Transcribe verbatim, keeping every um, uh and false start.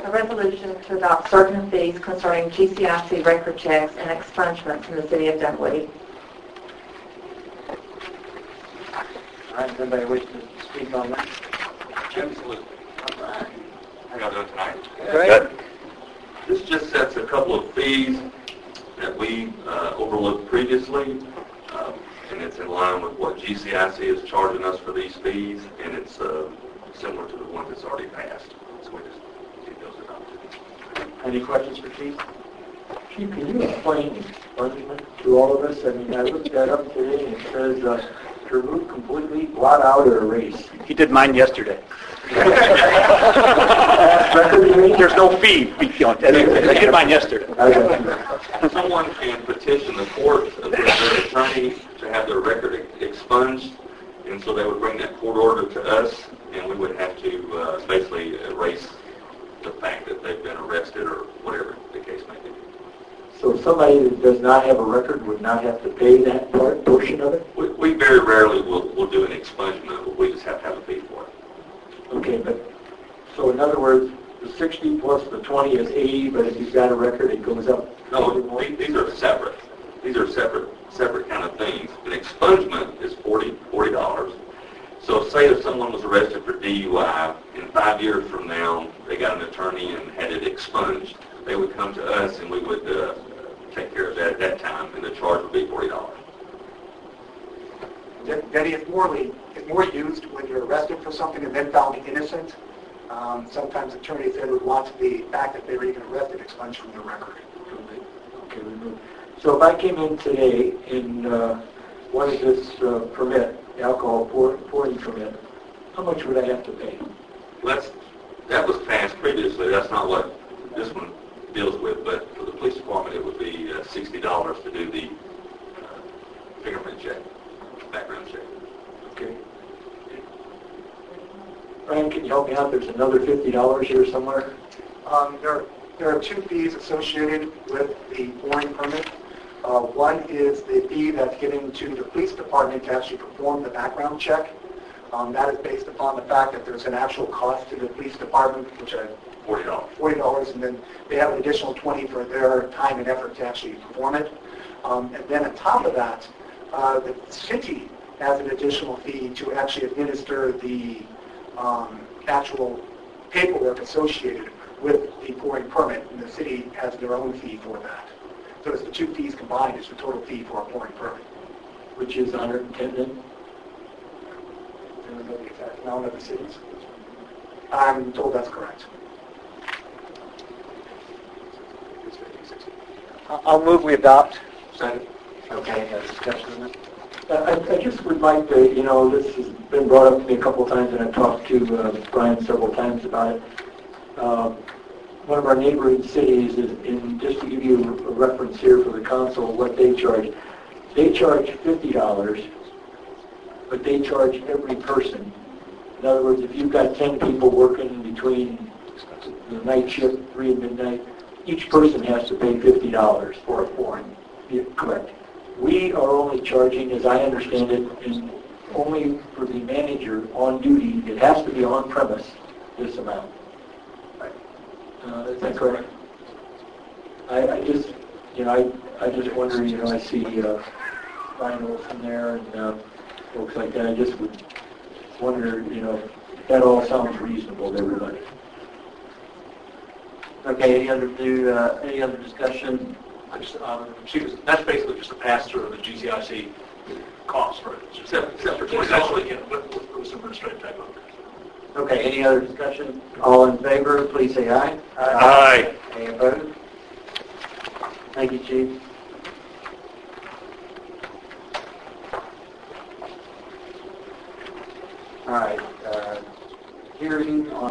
A resolution to adopt certain fees concerning G C I C record checks and expungements in the city of Dunwoody. All right, somebody wish to speak on that? Absolutely. How are y'all doing tonight? Great. This just sets a couple of fees that we uh, overlooked previously, um, and it's in line with what G C I C is charging us for these fees, and it's uh, similar to the one that's already passed. So we just get those adopted. Any questions for Chief? Chief, can you explain expungement to all of us? I mean, I looked that up today and it says uh, to remove completely, blot out, or erase. He did mine yesterday. Record There's no fee. I did mine yesterday. Someone can petition the court of their attorney to have their record expunged, and so they would bring that court order to us, and we would have to uh, basically erase the fact that they've been arrested or whatever the case may be. So somebody that does not have a record would not have to pay that part, portion of it? We, we very rarely will, will do an expungement, but we just have to have a fee for it. Okay, but, so in other words, the sixty plus the twenty is eighty, but if you've got a record, it goes up? No, these, these are separate. These are separate, separate kind of things. An expungement is forty dollars. So say if someone was arrested for D U I, and five years from now, they got an attorney and had it expunged, they would come to us and we would uh, take care of that at that time, and the charge would be forty dollars. Denny, it's more, it's more used when you're arrested for something and then found innocent. Um, sometimes attorneys then would want the fact that they were even arrested expunged from their record. Okay, remove. So if I came in today and uh, wanted this uh, permit, the alcohol pour, pouring permit, how much would I have to pay? That's, that was passed previously. That's not what this one deals with, but for the police department it would be uh, sixty dollars to do the uh, fingerprint check, background check. Okay. Brian, can you help me out? There's another fifty dollars here somewhere. Um, there, there are two fees associated with the pouring permit. Uh, one is the fee that's given to the police department to actually perform the background check. Um, that is based upon the fact that there's an actual cost to the police department, which is forty dollars. forty dollars, and then they have an additional twenty dollars for their time and effort to actually perform it. Um, and then on top of that, uh, the city has an additional fee to actually administer the um, actual paperwork associated with the pouring permit, and the city has their own fee for that. So it's the two fees combined is the total fee for a pouring permit. Which is one hundred ten then? I don't know the exact amount of the cities. I'm told that's correct. I'll move we adopt. Second. Okay, uh, discussion on that? I, I just would like to, you know, this has been brought up to me a couple of times, and I've talked to uh, Brian several times about it. Uh, one of our neighboring cities, is in, just to give you a reference here for the council, what they charge. They charge fifty dollars, but they charge every person. In other words, if you've got ten people working between the night shift, three and midnight, each person has to pay fifty dollars for a pouring. Yeah, correct. We are only charging, as I understand it, and only for the manager on duty, it has to be on premise, this amount. Uh, is that correct? I, I just, you know, I, I just wonder, you know, I see uh, Brian Olson there and uh, folks like that. I just would wonder, you know, if that all sounds reasonable to everybody. Okay, any other new, uh, any other discussion? I just, um, she was, that's basically just a pass-through of the G C I C cost, right? It's just, Except, except for it's twenty actually, dollars. yeah, with, with, with some administrative type of. Okay, any other discussion? All in favor, please say aye. Aye. Any opposed? Thank you, Chief. All right, uh, hearing on